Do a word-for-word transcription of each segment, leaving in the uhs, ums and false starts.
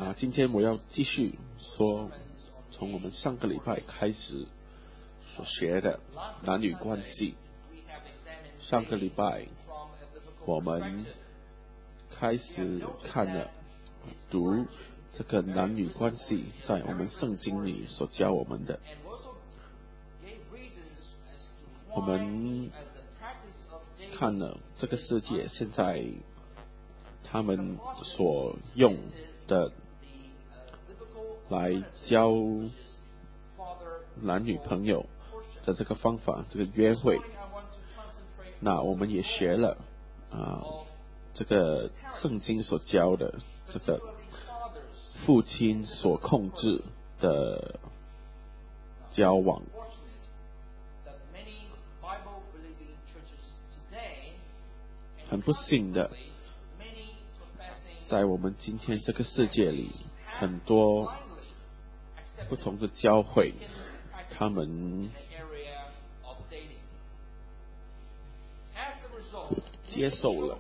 啊，今天我要继续说，从我们上个礼拜开始所学的男女关系。上个礼拜我们开始看了读这个男女关系在我们圣经里所教我们的。我们看了这个世界现在他们所用的来交男女朋友的这个方法，这个约会。那我们也学了啊，这个圣经所教的这个父亲所控制的交往。很不幸的，在我们今天这个世界里，很多不同的教会，他们接受了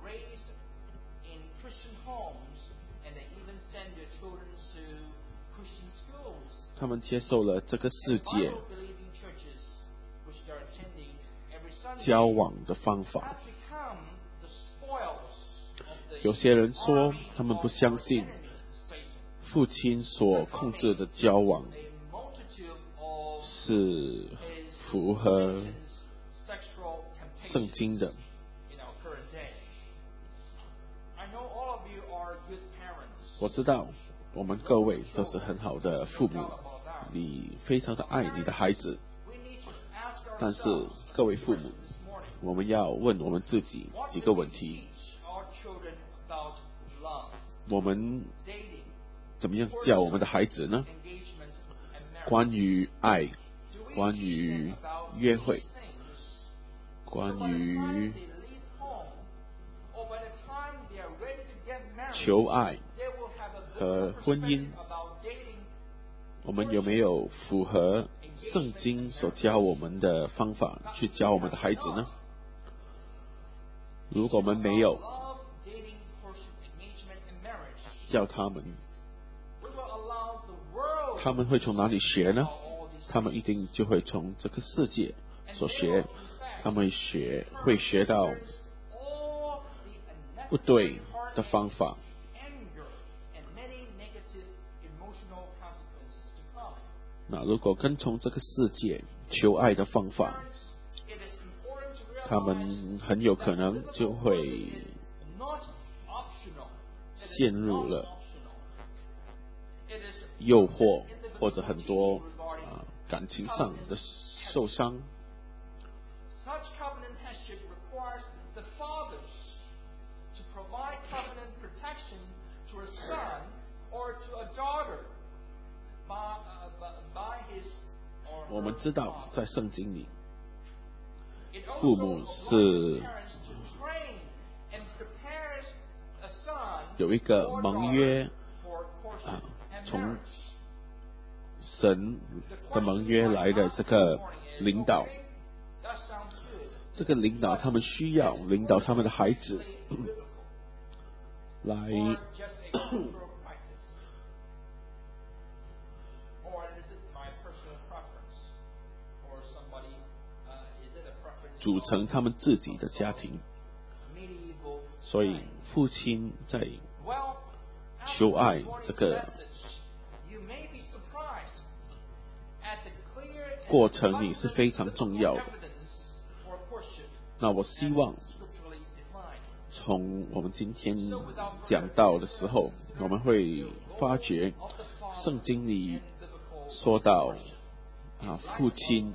他们接受了这个世界交往的方法。有些人说他们不相信父亲所控制的交往是符合圣经的。我知道我们各位都是很好的父母，你非常的爱你的孩子，但是各位父母，我们要问我们自己几个问题：我们怎么样教我们的孩子呢？关于爱，关于约会，关于求爱和婚姻，我们有没有符合圣经所教我们的方法去教我们的孩子呢？如果我们没有教他们，他们会从哪里学呢？他们一定就会从这个世界所学，他们会学会学到不对的方法。那如果跟从这个世界求爱的方法，他们很有可能就会陷入了诱惑，或者很多、呃、感情上的受伤。我们知道在圣经里，父母是有一个盟约啊，从神的盟约来的这个领导，这个领导他们需要领导他们的孩子来组成他们自己的家庭。所以父亲在求爱这个过程里是非常重要的。那我希望从我们今天讲到的时候，我们会发觉圣经里说到啊，父亲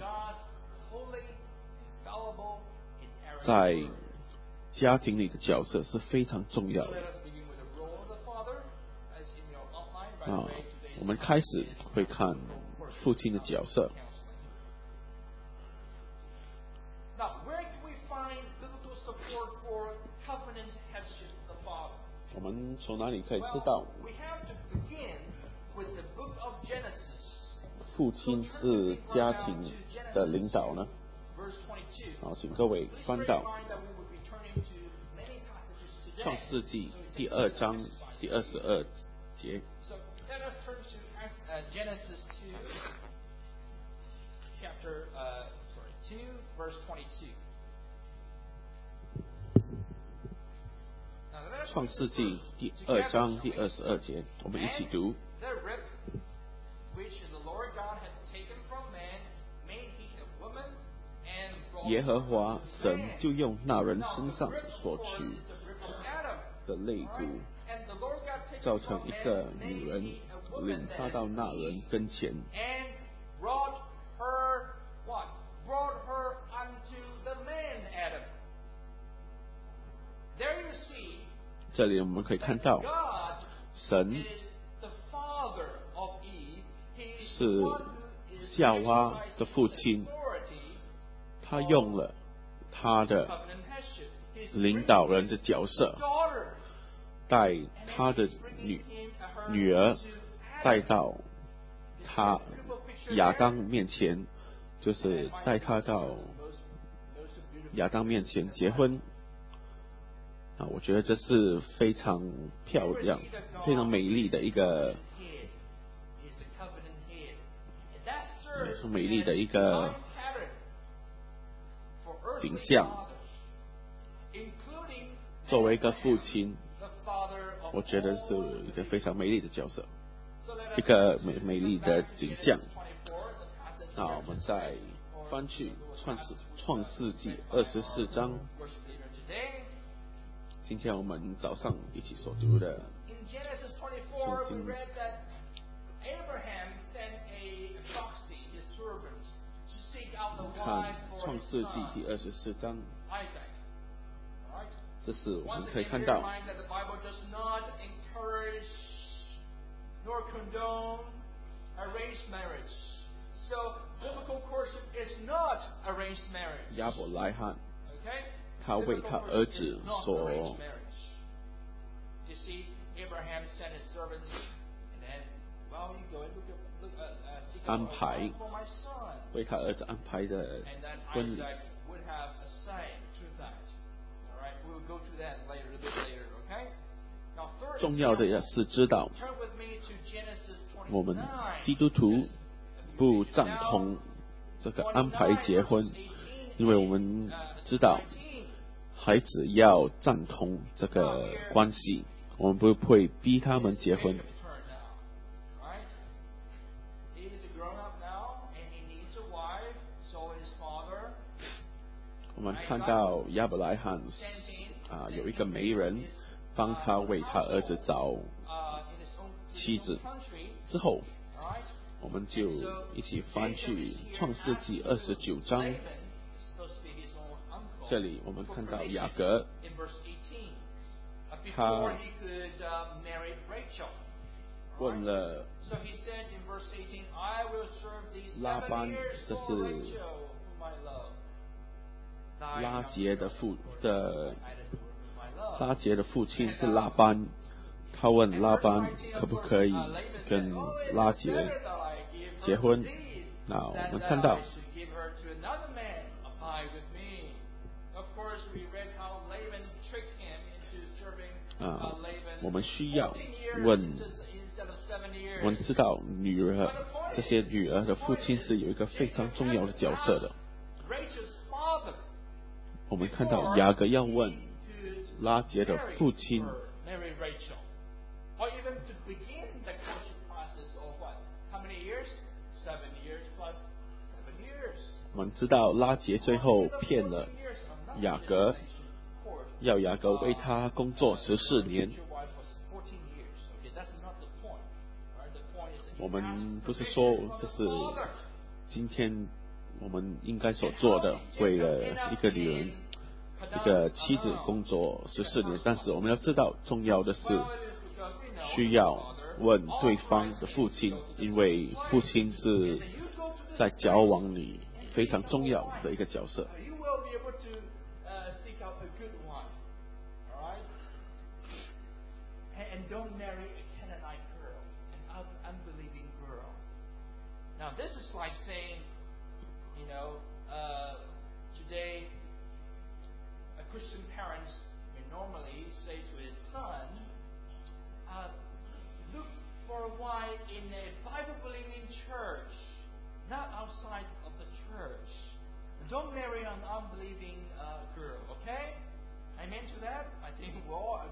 在家庭里的角色是非常重要的。啊，我们开始会看父亲的角色。我们从哪里可以知道父亲是家庭的领导呢？好，请各位翻到创世纪第二章第二十二节。 So let us turn to uh, Genesis two, chapter uh, sorry two, verse twenty-two. 创世纪第二章第二十二节，我们一起读。耶和华神就用那人身上所取的肋骨，造成一个女人，领他到那人跟前。这里我们可以看到，神是夏娃的父亲，他用了他的领导人的角色，带他的女女儿带到他亚当面前，就是带他到亚当面前结婚。啊，我觉得这是非常漂亮、非常美丽的一个，非常美丽的一个景象。作为一个父亲，我觉得是一个非常美丽的角色，一个美美丽的景象。那我们再翻去创世创世纪二十四章。今天我们早上一起所读的圣经，看创世纪第二十四章，这是我们可以看到，亚伯拉罕他为他儿子所安排，为他儿子安排的婚礼。重要的也是知道，我们基督徒不赞同这个安排结婚，因为我们知道孩子要赞同这个关系，我们不会逼他们结婚。我们看到亚伯拉罕啊，有一个媒人帮他为他儿子找妻子。之后，我们就一起翻去创世纪二十九章。这里我们看到雅各，他问了拉班，这是拉结的父的拉结的父亲是拉班，他问拉班可不可以跟拉结结婚。那我们看到啊，我们需要问，我们知道女儿这些女儿的父亲是有一个非常重要的角色的。我们看到雅各要问拉结的父亲，我们知道拉结最后骗了雅各，要雅各为他工作十四年。我们不是说这是今天我们应该所做的，为了一个女人、一个妻子工作十四年。但是我们要知道，重要的是需要问对方的父亲，因为父亲是在交往里非常重要的一个角色。 Now, this is like saying, you know, uh, today, a Christian parents may normally say to his son, uh, look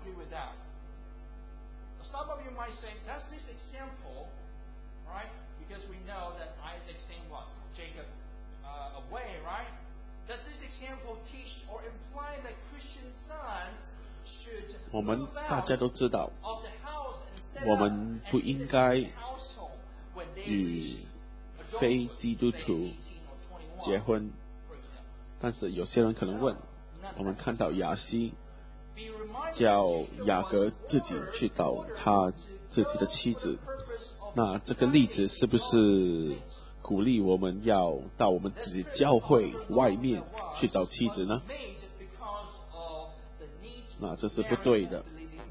agree with that. Some of you might say, does this example, right? Because we know that Isaac sent what? Jacob uh, away, right? Does this example teach or imply that Christian sons should 我们 move 大 out 家都知道， of the house and set 我 up 们 an 不应该 independent household when they 与 reach 非 adulthood, 基督 say 徒 eighteen or twenty-one, 结婚。 for example. 但是有些人可能问， Not 我们看到 necessary. 雅西 Be reminded 叫 that Jacob 雅 was 各自己 ordered 去找 ordered 他 to 自己的 go 妻 for 子 the purpose of 那这个例子是不是鼓励我们要到我们自己教会外面去找妻子呢？那这是不对的。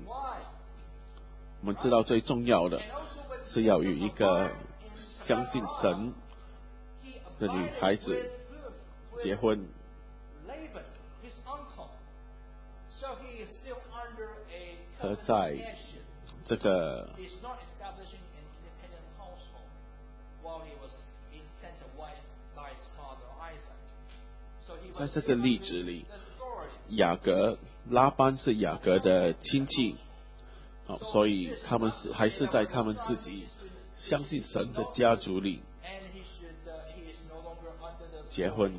我们知道最重要的是要与一个相信神的女孩子结婚。和在这个在这个例子里，雅各拉班是雅各的亲戚，哦，所以他们是还是在他们自己相信神的家族里结婚。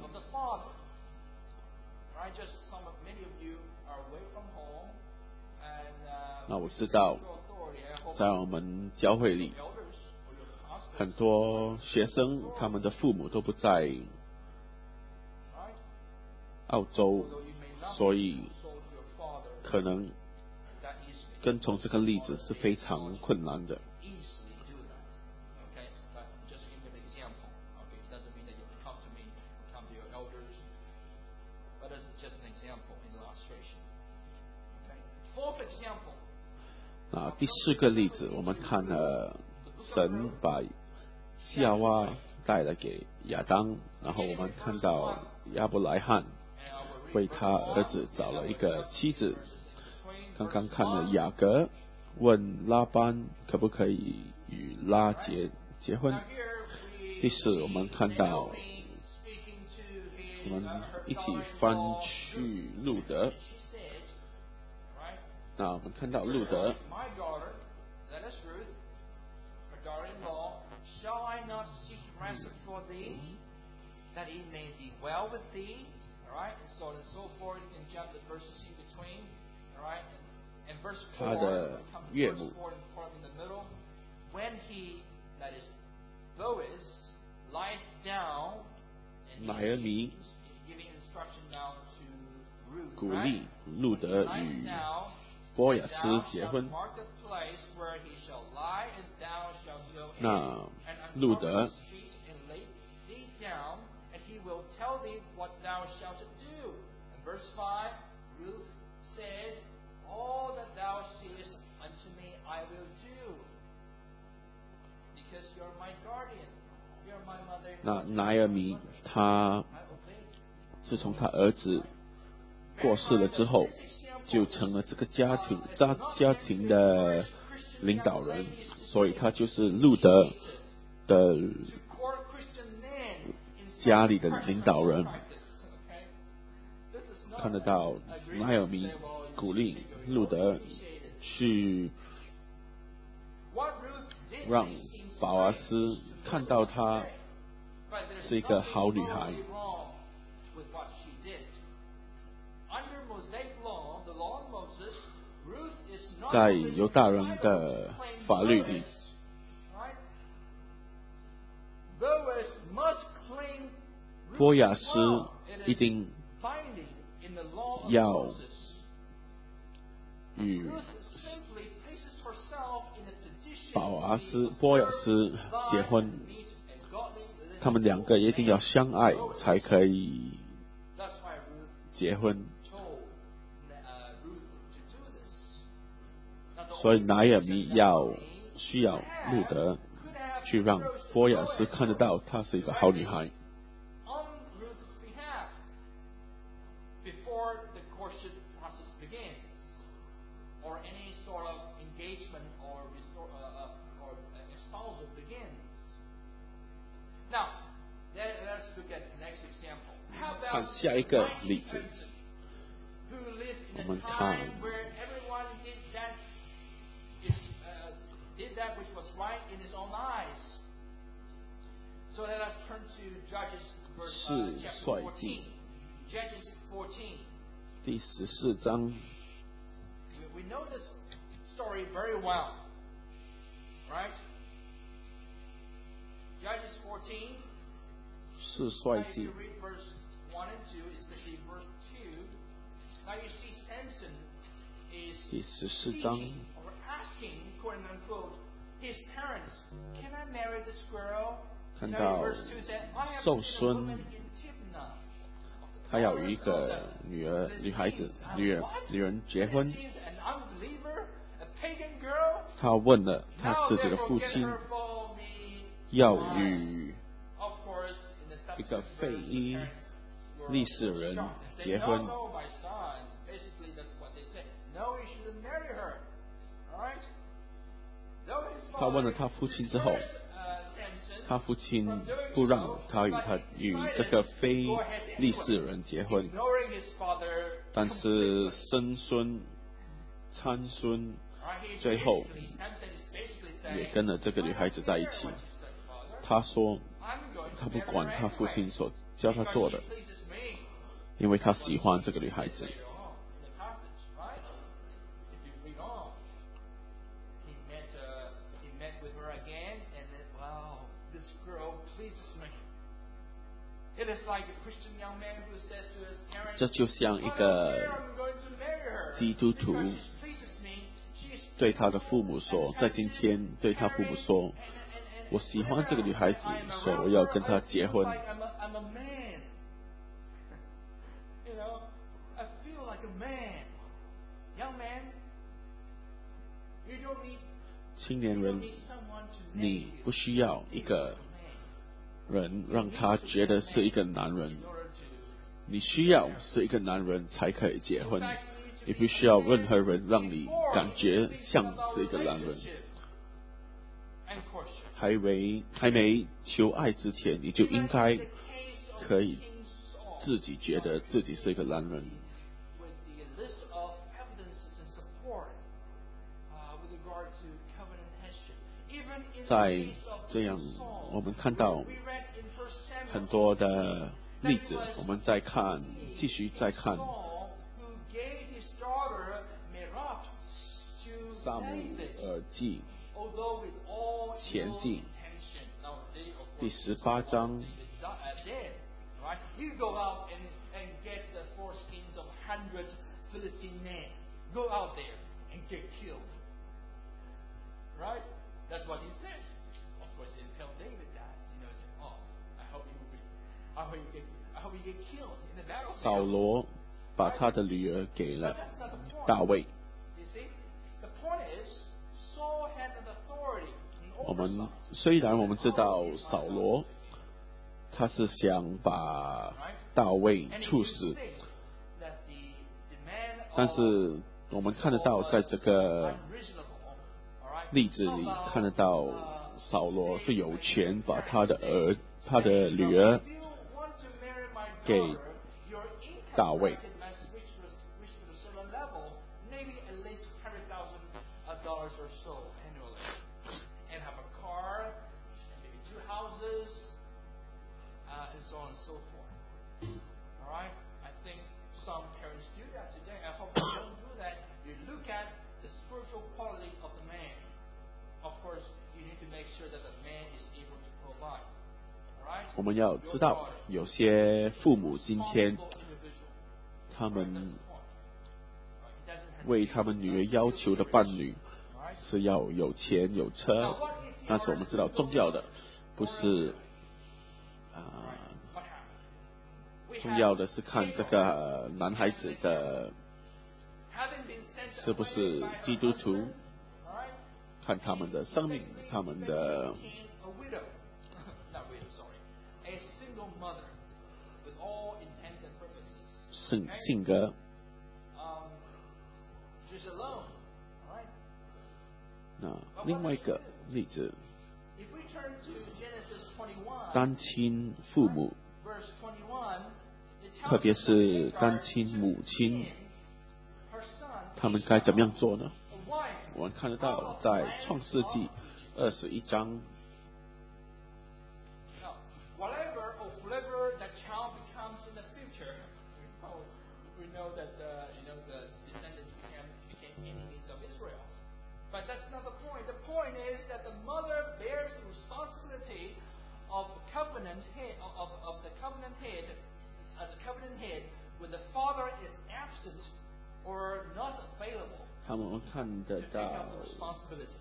那我知道，在我们教会里，很多学生他们的父母都不在澳洲，所以可能跟从这个例子是非常困难的。啊，第四个例子，我们看了神把夏娃带了给亚当，然后我们看到亚伯来罕为他儿子找了一个妻子。刚刚看了雅各问拉班可不可以与拉结结婚。第四，我们看到，我们一起翻去路德。那我们看到路德。Shall I not seek rest for thee, that it may be well with thee? All right, and so on and so forth. You can jump the verses in between. All right, and, and verse four, we come to verse four and four in the middle. When he, that is Boaz, lieth down, and he is giving instruction now to Ruth, 鼓励路德与波亚斯结婚。那路德那拿俄米他自从他儿子过世了之后，就成了这个家庭家家庭的领导人，所以他就是路德的家里的领导人。看得到拿俄米鼓励路德去让保阿斯看到她是一个好女孩。在犹大人的法律里，波亚斯一定要与保阿斯波亚斯结婚，他们两个一定要相爱才可以结婚。所以拿俄米要需要路德去让波亚斯看得到她是一个好女孩。看下一个例子，我们看 which was right in his own eyes. So let us turn to Judges verse uh, chapter fourteen. Judges fourteen. 第十四章。 We, we know this story very well, right? Judges fourteen. 士帅 Now, if 记 you read verse one and two, especially verse two, now you see Samson is 第十四章 seeking or asking, quote unquote, his parents, can I marry this girl? 看 Now, 到 verse two said, I have 寿 seen a 孙 woman in Timnah. 他要与一个女儿女孩子女人女人结婚， An unbeliever, a pagan girl. 他问了他 Now 自己的 therefore 父 get 亲 her for me to 要 wife. 与 Of course, in the 一个 subsequent 非 verse, 裔 the parents were 历史人 shocked and said, 结 no, 婚。 no, my son. Basically, that's what they said. No, you shouldn't marry her. All right? Though his 他问 father 了他父亲之后， discouraged, uh, Samson 他父亲 from doing 不让 so, 他与 but 他 he 与 decided 这个 to 非 go ahead 历 anyway, 史人结婚， ignoring his father 但是 completely. 曾孙、参孙 All right, he's 最后 basically- Samson is basically 也 saying, 跟了这个女孩子在一 I don't 起 care。what you say, father. 他说 I'm going to 他不 marry 管 her 他父 anyway, 亲所教他 because 做 she 的， pleases me. 因为他喜欢这个女孩子。 Later on in the passage, right? If you read on, he met, uh, he met with her again, and then, wow, this girl pleases me. It is like a Christian young man who says to his parents, 这就像一 I don't 个 care, I'm going to marry her 基督徒 because she pleases me. She is 对他的父母说，在今天对他父母说，我喜欢这个女孩子，所以我要跟她结婚。 I feel like I'm a, I'm a man. You know, I feel like a man. Young man, you don't need, 青 you 年 don't 人， need someone to 你 make 不 you 需要一 feel 个 like a man. 人让他觉得是一个男人， In order to, 你需要是一个男人才可以结 in 婚， fact, you need to 你 be 不 a 需要 man 任何人让你 before 感 you 觉 think 像 about 是一个男人。 relationship and courtship. 还没还没求爱之前，你就应该 In the case of 可以 King Saul, 自己觉得自己是一个男人。 with the list of evidences and support uh, with regard to covenant headship. Even in the 在 case of 这 King 样 Saul, 我们看到 we read in First Samuel 很多的例子，我们再看，继续再看 Saul who gave his daughter Merab to 撒母 David, 耳记 although with all 前 ill 记 intention. Now, they, of course, 第十八章 David di- uh, dead, right? You go out and, and get the foreskins of hundred Philistine men. Go out there and get killed. Right? That's what he said. Of course, he didn't tell David that. You know, he said, "Oh, I hope you will be, I hope you get, I hope you get killed in the 扫 battlefield." 罗把他的女儿给 But 了 that's not the point. 大卫。 You see, the point is, Saul had an authority, an 我们 oversight. 虽然我们知道扫罗他是想把大卫 And if 处 you 死， think that the demand 但 of 是我们看得到在这个 unreasonable, all right? 例子里 How about, 看得到 uh, 扫罗是有 today, 权把 parents 他的 today 儿、他的 say, 女 "Now, 儿 if you want to marry my 给 daughter, your income 大卫。 bracket must reach to a- reach to a certain level, maybe at least hundred thousand dollars or so annually, and have a car, and maybe two houses, uh, and so on and so forth." All right? I think some parents do that today. I hope you don't do that. You look at the spiritual quality of the man. Of course, you need to make sure that the man is able to provide. All right? 我们要知道，有些父母今天 Responsible individual. 他 Right? That's 们 the point. Right? He doesn't have to 为 be 他们女儿 rich. 要求的伴侣 All right? 是要有钱有 Now, 车， what if you 但是 are 我们知道 single 重要的 mother 不 or a 是 widow? 啊、 Right? What happened? We 重 have 要的是看这 Hagar 个男孩子的 having been sent 是不 away 是 by her 基督徒， husband, all right? 看他们的生命，他们的 became a widow. Not widow, sorry. A single mother with all intents and purposes. 性 Okay? 性格。 Um, she's alone. All right? 那另外一个例子， If we turn to Genesis twenty-one, 单亲父母， verse twenty-one, it tells 特别 us 是 that 单 Hagar 亲 took 母亲 him, her son, 他们该怎么样 Ishmael, 做呢？ a wife 我们看得到在创世纪二十一章。 Now, whatever or whoever that child becomes in the future, we know, we know that the, you know the descendants became became enemies of Israel. But that's not the point. The point is that the mother bears the responsibility of the covenant head of, of the covenant head as a covenant head when the father is absent or not available 他们看得 to take 到 up the responsibility.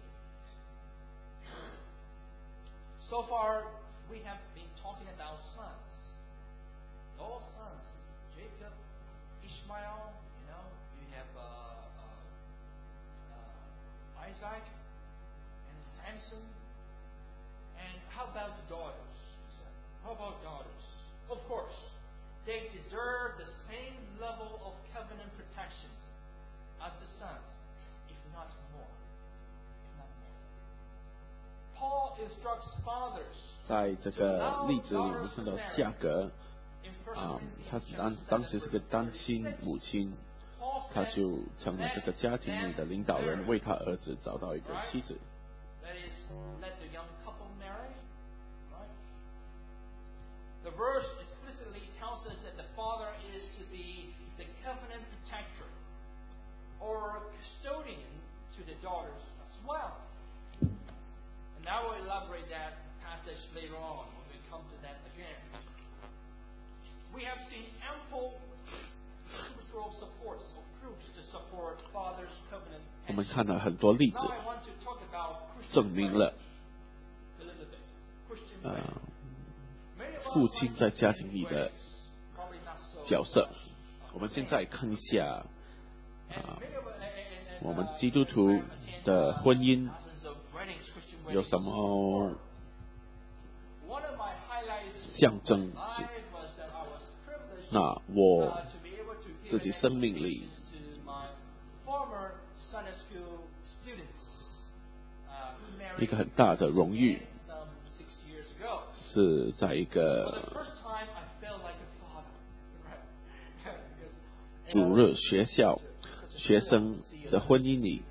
So far, we have been talking about sons. All sons. Jacob, Ishmael, you know, you have uh, uh, uh, Isaac, and Samson. And how about the daughters? How about daughters? Of course, they deserve the same level of covenant protections as the sons, if not more. If not more. Paul instructs fathers 在这个例子里，我们看到夏格 in First 啊， Corinthians 他 chapter 当 seven, 当时是个 verse 单亲 thirty-six. 母亲， Paul 他 says, 就成了这个家庭里的领导人，为他儿子找到一个妻子。 That is, let the young couple marry. Right? The verse explicitly tells us that the father is to be the covenant protector or custodian to the daughters as well. And I will elaborate that passage later on when we come to that again. We have seen ample scriptural supports or proofs to support father's covenant. 我们看了很多例子 Now，I want to talk about Christian 证明了 wedding a little bit. Christian 呃 wedding. Many of us 父亲在家庭里 like 的 weddings, probably not so 角色。 much. 我们现在看一下 And 啊 many of- and- and- and, 我们 uh, 基督徒 I attend, 的 uh, 婚姻 thousands of weddings, Christian 有什 weddings. 么 One of my highlights 象征 in my 性？ life was that I was privileged 那我 uh, to be able to give 自己 an 生命里 education to my former Sunday school students, uh, who 一个 married 很大的荣誉 some six years ago. 是在一 For 个 the first time, I felt like a father, right? Because 主日学校学生的婚姻里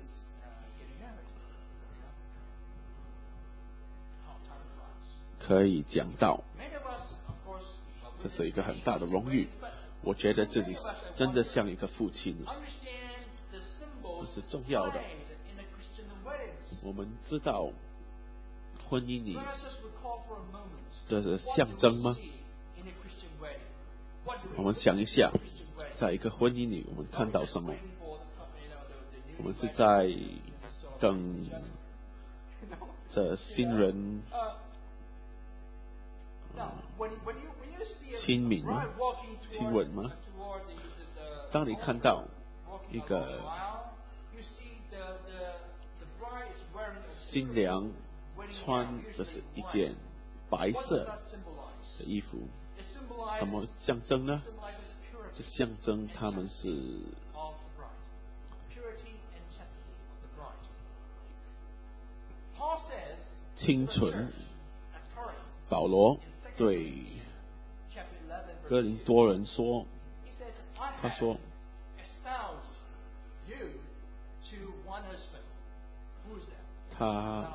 可以讲到，这是一个很大的荣誉。我觉得自己真的像一个父亲，这是重要的。我们知道婚姻里的象征吗？我们想一下，在一个婚姻里，我们看到什么？我们是在等这新人亲吻吗？亲吻吗？当你看到一个新娘穿的是一件白色的衣服，什么象征呢？这象征他们是清纯。保罗对哥林多人说，他说，他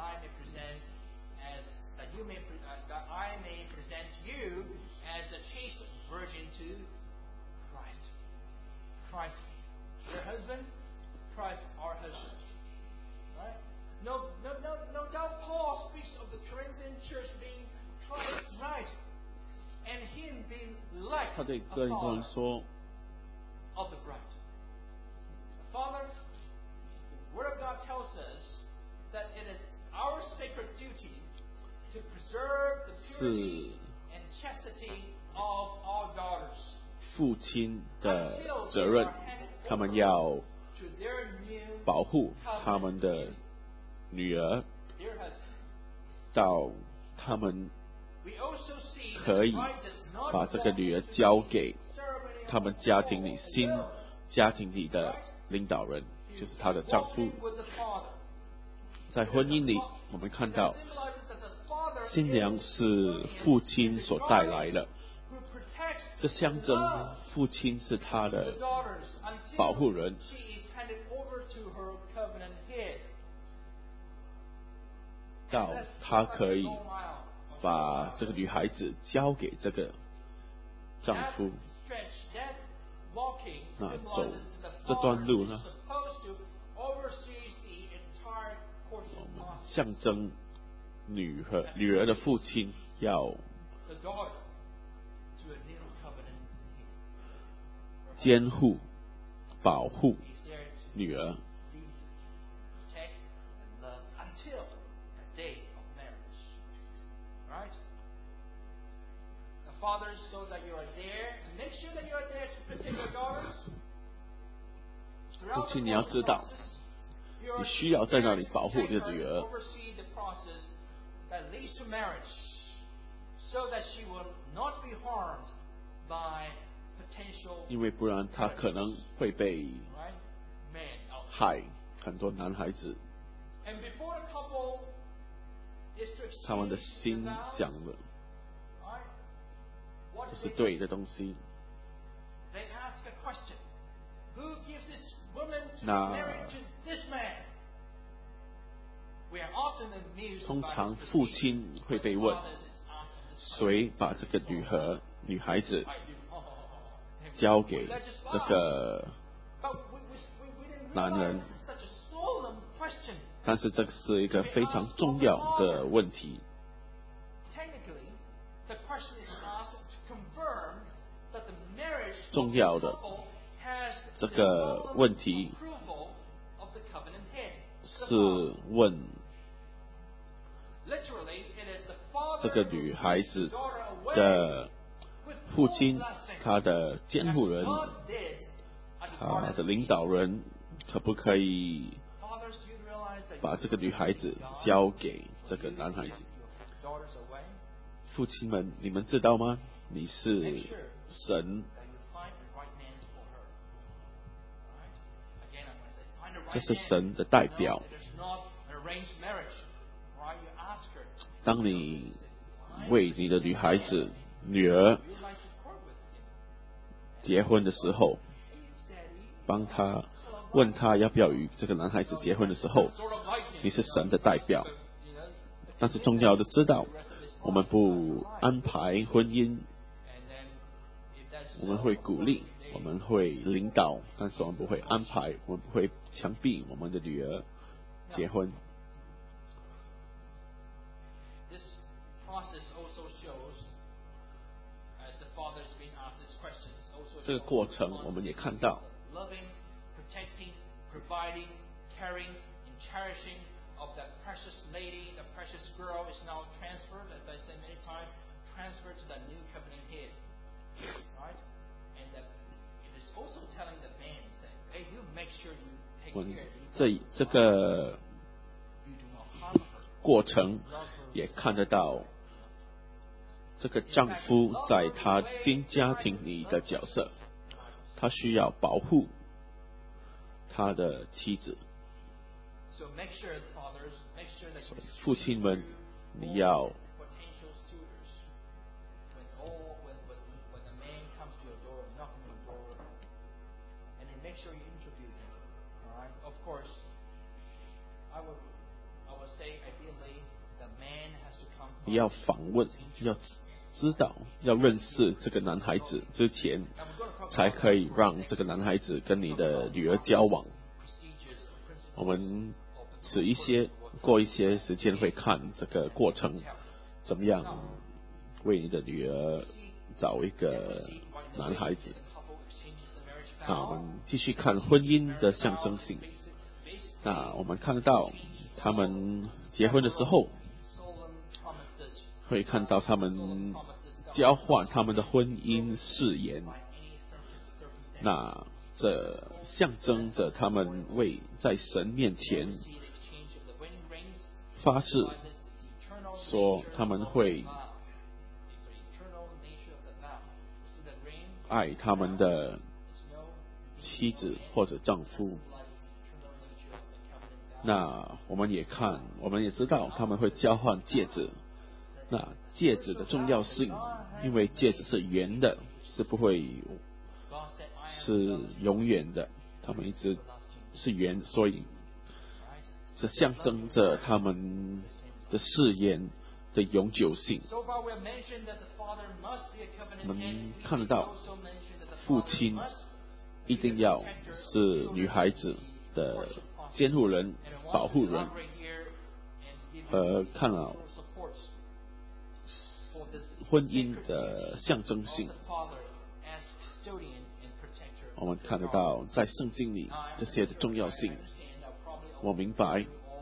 Christ, your husband, Christ, our husband. Right? No, no, no, no doubt Paul speaks of the Corinthian church being Christ right, and him being like 他对 a 哥林多 father 人说， of the bride. Father, the Word of God tells us that it is our sacred duty to preserve the purity and chastity of our daughters. 父亲的责任，他们要保护他们的女儿，到他们可以把这个女儿交给他们家庭里新家庭里的领导人，就是她的丈夫。在婚姻里，我们看到新娘是父亲所带来的。这象征父亲是他的保护人。 到他可以把这个女孩子交给这个丈夫。那走这段路呢，我们象征女和女儿的父亲要监护、保护女儿。 Fathers, so that you are there, and make sure that you are there to protect your daughters. 父亲，你要知道，你需要在那里保护你的女儿， oversee the process that leads to marriage, so that she will not be harmed by potential 因为不然她可能会被 right men out there. 害。很多男孩子 And before the couple is to 他们的 exchange 心 the vows, 想的 right? What 不 do 是 they 对 do? 的东西。 They ask a question. Who gives this woman to be 那 married to this man? We are often amused 通 by 常 this 父 procedure. 亲会 When 被 the 问， fathers is asked this 谁把这个女和女孩子 question. I do. Oh, oh, oh, oh. 交给 We let you stop. 这个 But we, we, we, we didn't 男 realize 人 this is such a solemn question. 但是这是一个非常重要的问题。 Technically, the question is asked to confirm that the marriage 重 of 要 this 的 couple has 这 the 个 solemn 问题 approval of the covenant head. The 是 father. 问 Literally, it is the father 这个 who 女孩 gives 子 the daughter away 的 with 父 full 亲， blessing, 他的监护 as 人， God did at the 他 Garden 的 of 领 Eden. 导人，可不可以 Fathers, do you realize that 把 you 这个女孩子 God 交给这 for 个 you 男 to 孩 give 子？ your daughters away? 父亲们，你们知道吗？你是 Make sure 神， that you find the right man for her. Right? Again, I'm going to say, find the right 这是 man. 神的代 No, 表。 it is not an arranged marriage. Right? You ask her. 当你为你的女孩子、女儿 Would you like to court with him? 结婚的时候， Yes, Daddy. 帮他问他要不要与这个男孩子结婚的时候， Sort of like him. 你是神的代表。 You know, 但是重要的知道，我们不安排婚姻， and then if that's 我们会鼓励，我们会领导，但是我们不会安排，我们不会强逼我们的女儿结婚。 This process also shows, as the father is being asked this question, also 这个 shows 过程我们也看到， loving, protecting, providing, caring, and cherishing of that precious lady, the precious girl is now transferred, as I said many times, transferred to the new covenant head, right? And that it is also telling the man, saying, "Hey, you make sure you take 我 care 们 of you, 这这个 you do not harm her, 过程 love her." 也看得到，这个丈夫在他新家庭里的角色，他需要保护他的妻子。 So make sure, fathers, make sure that 所 you 以父 screen 亲们， through 你 all 要 potential suitors. When all when when when the man comes to your door, knock on your door, and then make sure you interview him. All right. Of course, I would I would say ideally the man has to come. 你要访问，要知知道，要认识这个男孩子之前， And we're going to talk 才 about 可以让这个男孩子跟你的女儿交往。 procedures, 我 principles 们 of the 迟一些，过一些时间会看这个过程，怎么样为你的女儿找一个男孩子。 那我们继续看婚姻的象征性。那我们看得到，他们结婚的时候，会看到他们交换他们的婚姻誓言。那这象征着他们为在神面前发誓，说他们会爱他们的妻子或者丈夫。那我们也看，我们也知道他们会交换戒指。那戒指的重要性，因为戒指是圆的，是不会是永远的，他们一直是圆，所以这象征着他们的誓言的永久性。 So far we have mentioned that the father must be a covenant 我们 head. 看得到 We also mentioned that the 父 father 亲 must 一定要是女孩子的监护人、保护人。和看了婚姻的象征性，我们看得到在圣经里这些的重要性。我明白。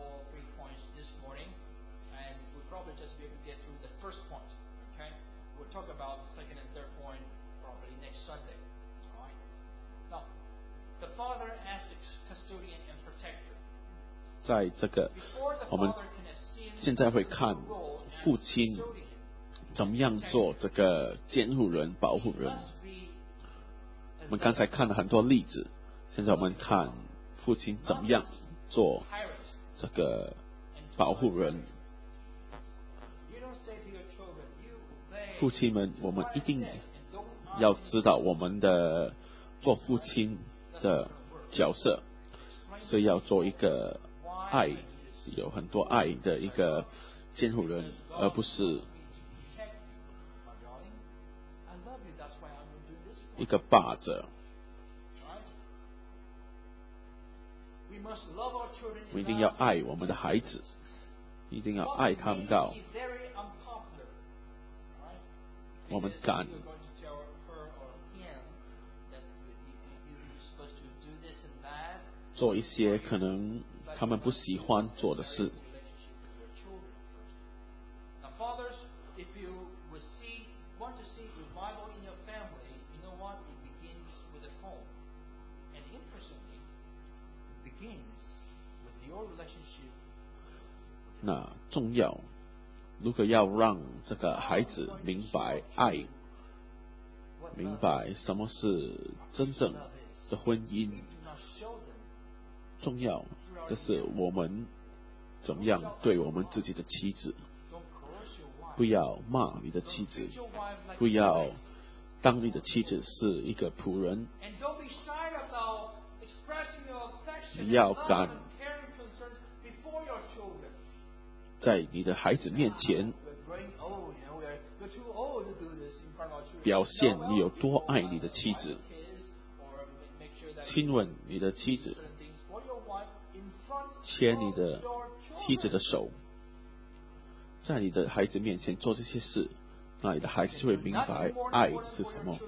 在这个，我们现在会看父亲怎么样做这个监护人、保护人。我们刚才看了很多例子，现在我们看父亲怎么样做这个保护人。父亲们，我们一定要知道我们的做父亲的角色是要做一个爱，有很多爱的一个监护人，而不是一个霸者。我们一定要爱我们的孩子，一定要爱他们到我们敢做一些可能他们不喜欢做的事。那重要，如果要让这个孩子明白爱，明白什么是真正的婚姻，重要的是我们怎么样对我们自己的妻子，不要骂你的妻子，不要当你的妻子是一个仆人，你要敢在你的孩子面前表现你有多爱你的妻子，亲吻你的妻子，牵你的妻子的手，在你的孩子面前做这些事，那你的孩子就会明白爱是什么。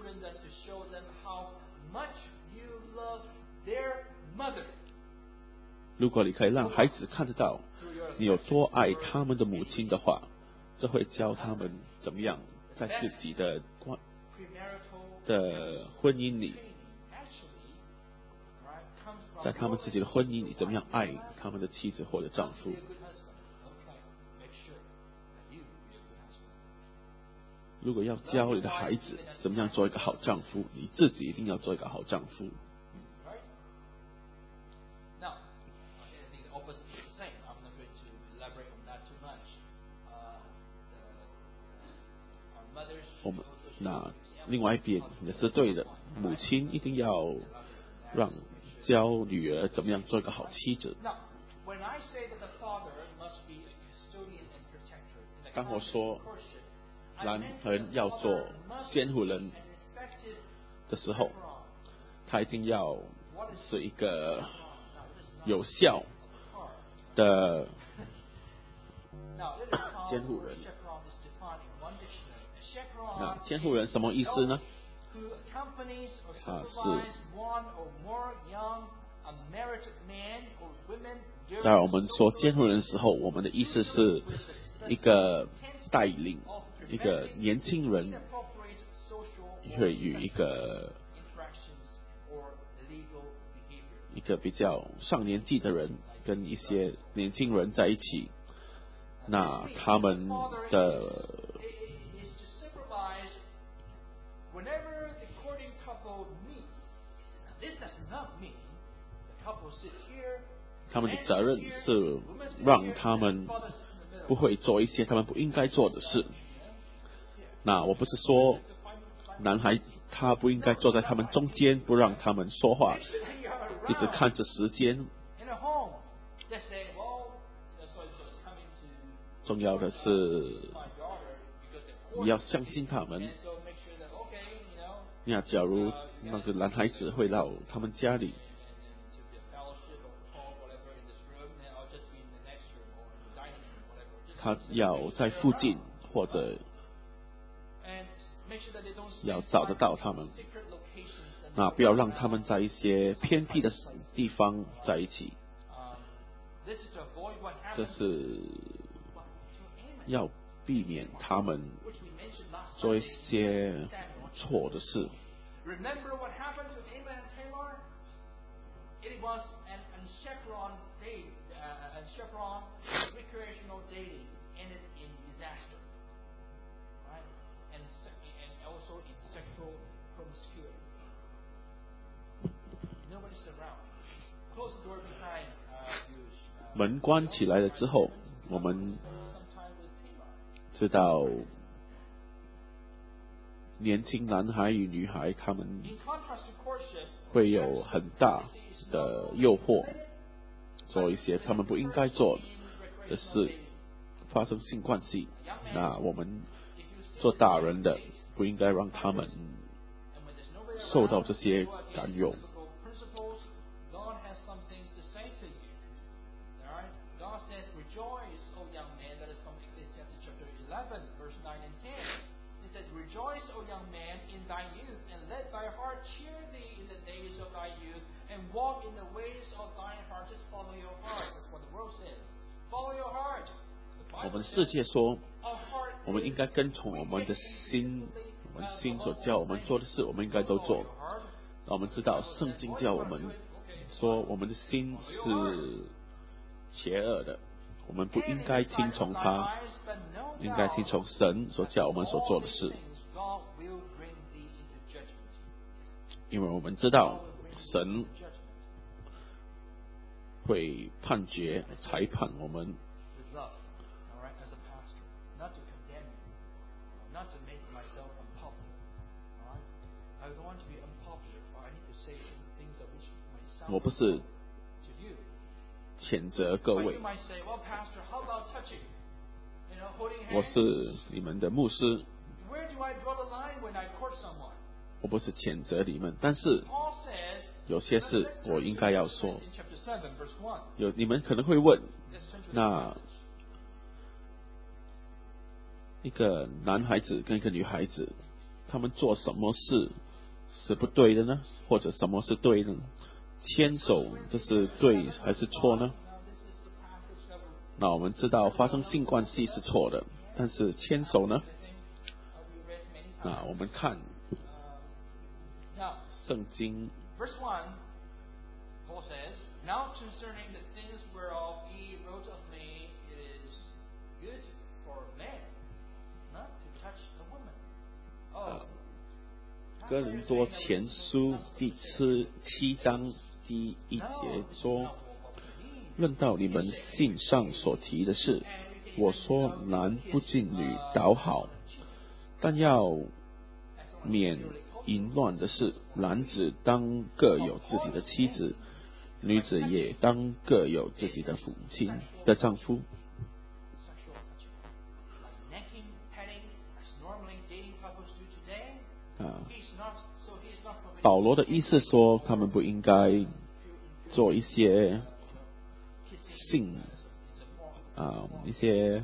如果你可以让孩子看得到你有多爱他们的母亲的话，这会教他们怎么样在自己的关的婚姻里，在他们自己的婚姻里怎么样爱他们的妻子或者丈夫。如果要教你的孩子怎么样做一个好丈夫，你自己一定要做一个好丈夫。我们那另外一边也是对的，母亲一定要让教女儿怎么样做一个好妻子。当我说男人要做监护人的时候，他一定要是一个有效的监护人。那监护人什么意思呢？啊，是在我们说监护人的时候，我们的意思是一个带领一个年轻人会与一个一个比较上年纪的人跟一些年轻人在一起，那他们的他们的责任是让他们不会做一些他们不应该做的事。那我不是说男孩他不应该坐在他们中间，不让他们说话，一直看着时间。 重要的是你要相信他们。那假如那个男孩子会到他们家里，他要在附近或者要找得到他们，那不要让他们在一些偏僻的地方在一起。这是要避免他们做一些错的事。 Remember what happened to Amon and Tamar? It was an unchaperoned date, uh, unchaperoned recreational dating ended in disaster, right? And and also in sexual promiscuity. Nobody's around. Close the door behind you. 门关起来了之后，我们知道年轻男孩与女孩他们会有很大的诱惑，做一些他们不应该做的事，发生性关系。那我们做大人的不应该让他们受到这些感诱。 God says, rejoice, O young man. That is from Ecclesiastes chapter eleven, verse nine and ten. It says, rejoice, O young man, in thy youth, and let thy heart cheer thee in the days of thy youth, and walk in the ways of thine heart. Just follow your heart. That's what the world says. Follow your heart. 我们世界说，我们应该跟从我们的心，我们心所叫我们做的事，我们应该都做。那我们知道，圣经叫我们说，我们的心是邪恶的，我们不应该听从他，应该听从神所叫我们所做的事。因为我们知道神会判决、裁判我们。我不是谴责各位，我是你们的牧师，我不是谴责你们，但是有些事我应该要说。有你们可能会问，那一个男孩子跟一个女孩子，他们做什么事是不对的呢？或者什么是对的呢？牵手这是对还是错呢？那我们知道发生性关系是错的，但是牵手呢？那我们看圣经。 Verse one, Paul says, Now concerning the things whereof he wrote of me, it is good for man not to touch a woman. Oh. 哥林多前书第七七章第一节说，论到你们信上所提的事，我说男不近女倒好，但要免淫乱的事，男子当各有自己的妻子，女子也当各有自己的父亲的丈夫。啊，保罗的意思说，他们不应该做一些性啊一些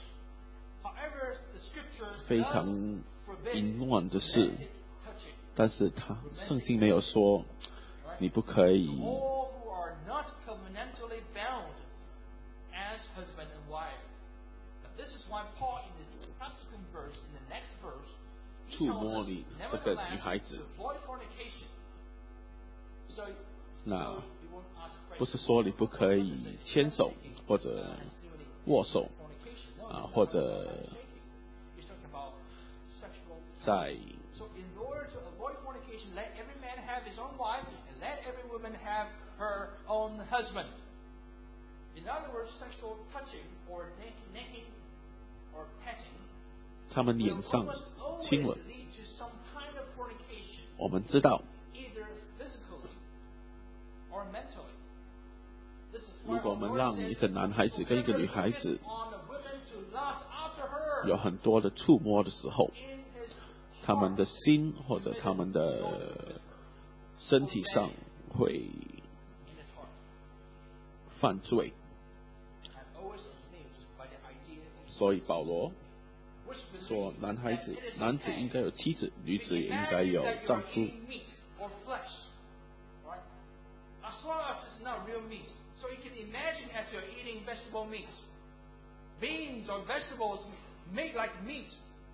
非常淫乱的事，但是他圣经没有说你不可以触摸你这个女孩子。那不是说你不可以牵手或者握手啊，或者在他们脸上亲吻，我们知道，如果我们让一个男孩子跟一个女孩子有很多的触摸的时候，他们的心或者他们的身体上会犯罪。所以保罗说，男孩子男子应该有妻子，女子也应该有丈夫。 As long as it's not real meat. So you can imagine as you're eating vegetable meat, beans or vegetables made like meat,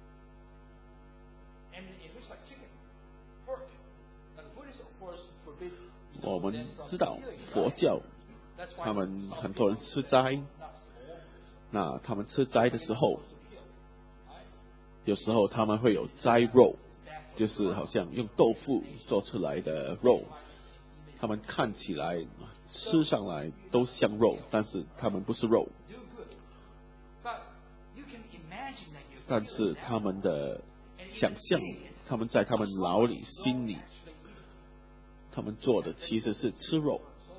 and it looks like chicken, pork. Now the Buddhists of course forbid. 我们知道佛教，他们很多人吃斋，那他们吃斋的时候，有时候他们会有斋肉，就是好像用豆腐做出来的肉。他们看起来吃上来都像肉，但是他们不是肉。但是他们的想象，他们在他们脑里、心里，他们做的其实是吃肉。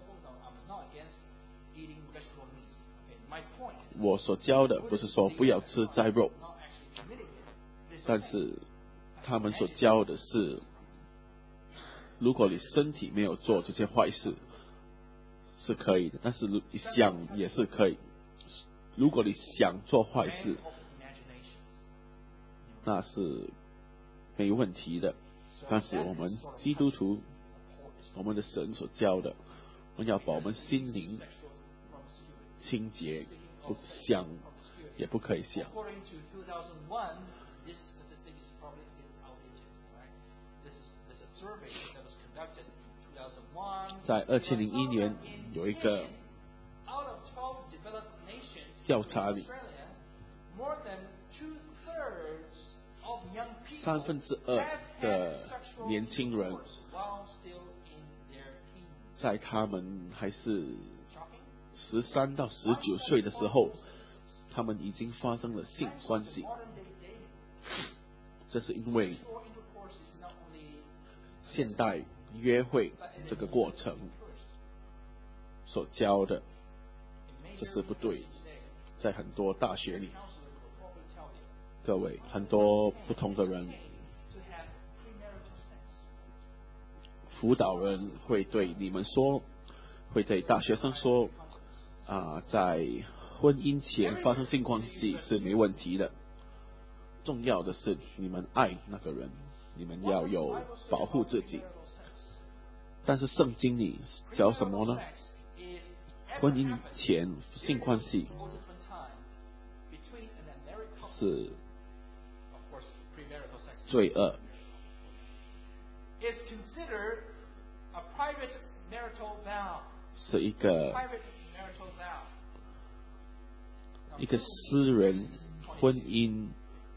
我所教的不是说不要吃斋肉，但是他们所教的是，如果你身体没有做这些坏事是可以的，但是你想也是可以。如果你想做坏事，那是没问题的。但是我们基督徒，我们的神所教的，我们要把我们心灵清洁，不想也不可以想。在二千零一年有一个调查里，三分之二的年轻人在他们还是十三到十九岁的时候，他们已经发生了性关系。这是因为现代约会这个过程所教的，这是不对。在很多大学里，各位很多不同的人，辅导人会对你们说，会对大学生说，啊、呃，在婚姻前发生性关系是没问题的。重要的是你们爱那个人，你们要有保护自己。但是圣经里教什么呢？婚姻前性关系是罪恶，是一个一个私人婚姻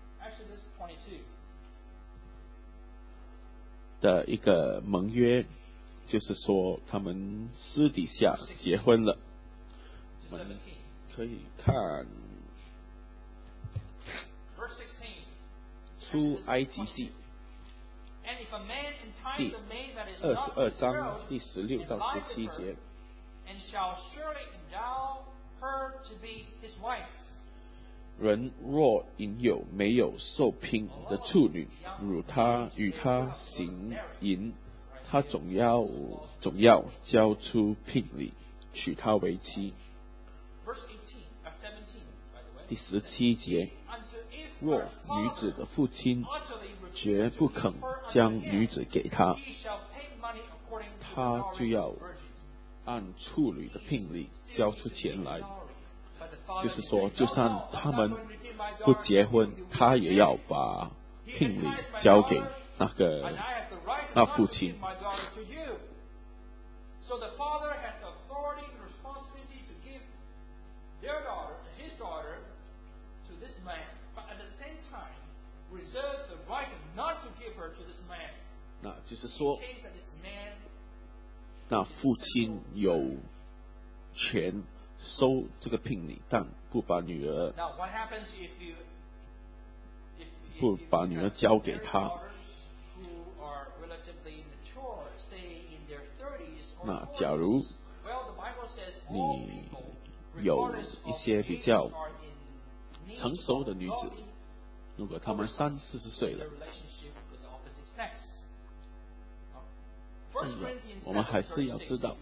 的一个盟约，就是说他们私底下结婚了。我们可以看出埃及记第二十二章第十六到十七节。人若引有没有受聘的处女，如他与他行淫，他总要总要交出聘礼，娶她为妻。第十七节，若女子的父亲绝不肯将女子给他，他就要按处女的聘礼交出钱来。就是说，就算他们不结婚，他也要把聘礼交给那个那父亲。那就是说，那父亲有权收这个聘礼，但不把女儿不把女儿交给他。那假如你有一些比较成熟的女子，如果她们三四十岁了，真的，我们还是要知道，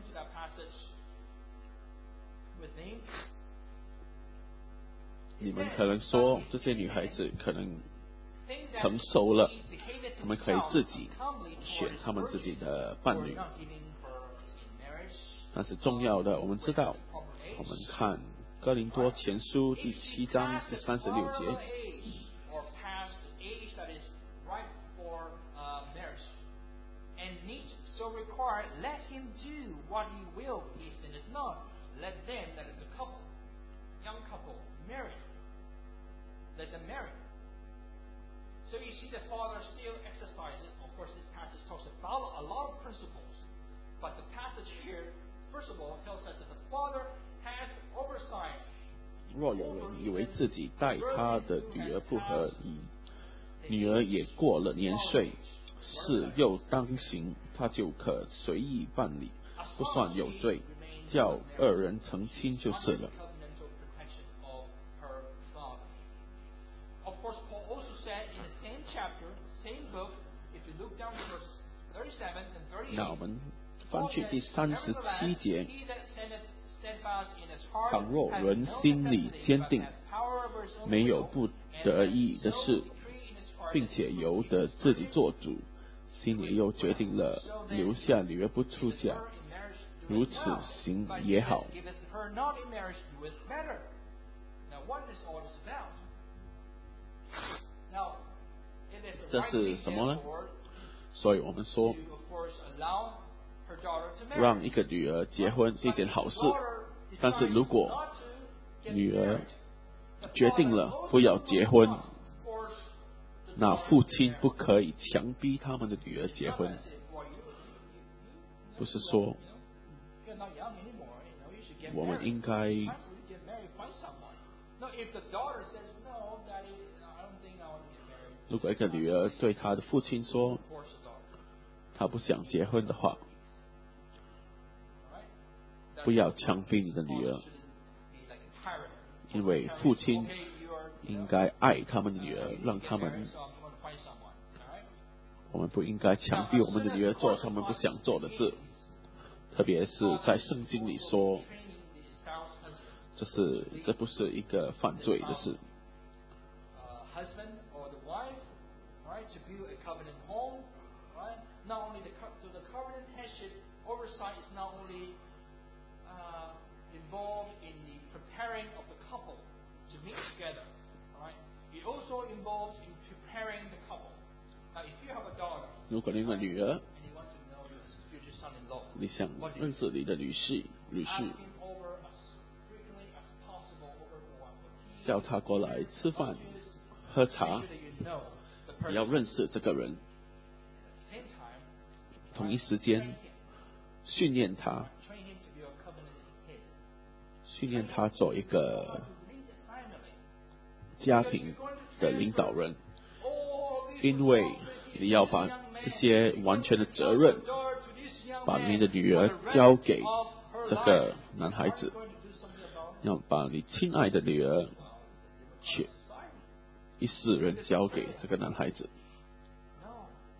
你们可能说这些女孩子可能成熟了，她们可以自己选她们自己的伴侣，但是重要的，我们知道，我们看哥林多前书第七章第三十六节。 So require, let him do what he will, he sinneth not. Let them, that is a couple, young couple, marry. Let them marry. So you see the father still exercises, of course this passage talks about a lot of principles, but the passage here, first of all, tells us that the father has oversight. 若有人以为自己待他的女儿不合宜，女儿也过了年岁，事又当行，他就可随意办理，不算有罪，叫二人成亲就是了。那我们翻去第三十七节，倘若人心里坚定，没有不得已的事，并且由得自己做主，心里又决定了留下女儿不出嫁，如此行也好。这是什么呢？所以我们说，让一个女儿结婚是一件好事，但是如果女儿决定了不要结婚，那父亲不可以强逼他们的女儿结婚。不是说我们应该，如果一个女儿对她的父亲说她不想结婚的话，不要强逼你的女儿，因为父亲应该爱他们的女儿，让他们，我们不应该强逼我们的女儿做他们不想做的事，特别是在圣经里说，这是这不是一个犯罪的事。 Involved in the preparing of the couple to meet together, all right? It also involves in preparing the couple. Now, if you have a daughter, 如果你有个女儿， and you want to know your future son-in-law, 你想认识你的女婿、女婿， ask him over as frequently as possible over for tea, 叫他过来吃饭、喝 make 茶， sure that you know the 你要 person. 认识这个人， At the same time, 同一时 train 间 him, 训练他， train him to be a covenant head. 训练他做一 How 个 to lead the family. 家庭的领导人， All these 因为 responsibilities 你要 to 把 this young man, 这些完全的责任 to this young 把 man 你的女儿 for the rest 交给 of her 这 life. 个男孩子， Are you going to do something about it? 要把你亲爱的女儿 Well, it's a democratic 去 society. 一世人交给这个男孩子。 No.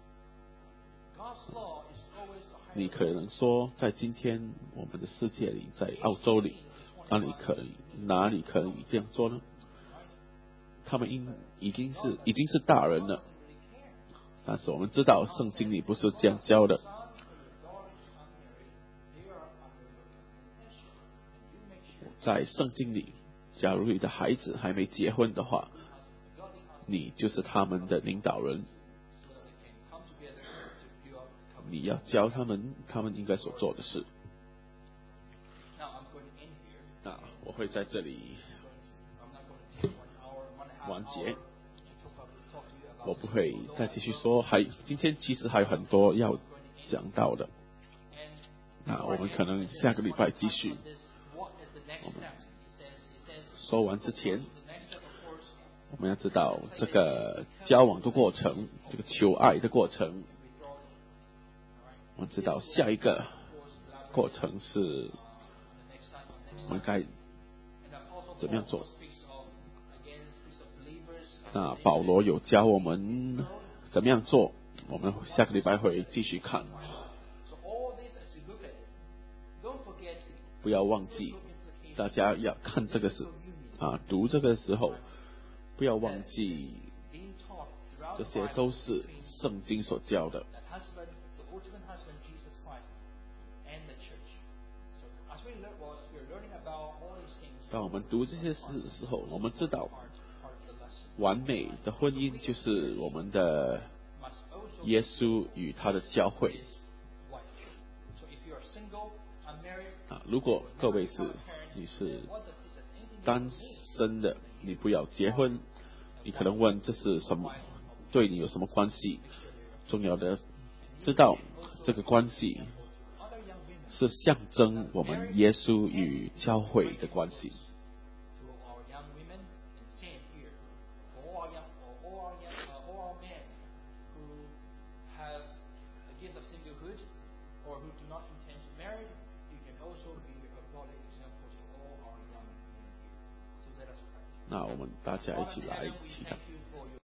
God's law is always the higher 你可 law. 能说，在今天我们的世界里，在澳洲里，那你可以哪里可以这样做呢？他们应已经是已经是大人了， Doesn't really care. 但是我们知道圣经里不是这样教的。 Son or your daughter is unmarried, they are under your contention. And you make sure 在圣经里，假如你的孩子还没结婚的话， husband, godly husband, 你就是他们的领导人， so that they can come together to build a covenant. 你要教他们他们应该所做的事。 Now I'm going to end here. 那我会在这里 I'm not going to take one hour, one and a half 完 hour 结， to talk, about, talk to you about 我不会 sexual 再继续 law. 说，还今天其实还有很多要讲到的。 And 那我们可能下个礼拜继续。 what is the next step? He says, he says, 说完之前， the next step, of course, 我们要知道这个交往的过程，这个求爱的过程， betrothal. All right. 我们知道下一个 Of course, elaborate 过程是 uh, on the next side, on the next 我们 side. 该 And the Apostle 怎么样 Paul 做。 speaks of 那保罗有教我们怎么样做，我们下个礼拜会继续看。不要忘记，大家要看这个时啊，读这个时候，不要忘记，这些都是圣经所教的。当我们读这些事的时候，我们知道，完美的婚姻就是我们的耶稣与他的教会。啊，如果各位是你是单身的，你不要结婚，你可能问这是什么，对你有什么关系？重要的知道这个关系是象征我们耶稣与教会的关系。那我们大家一起来祈祷。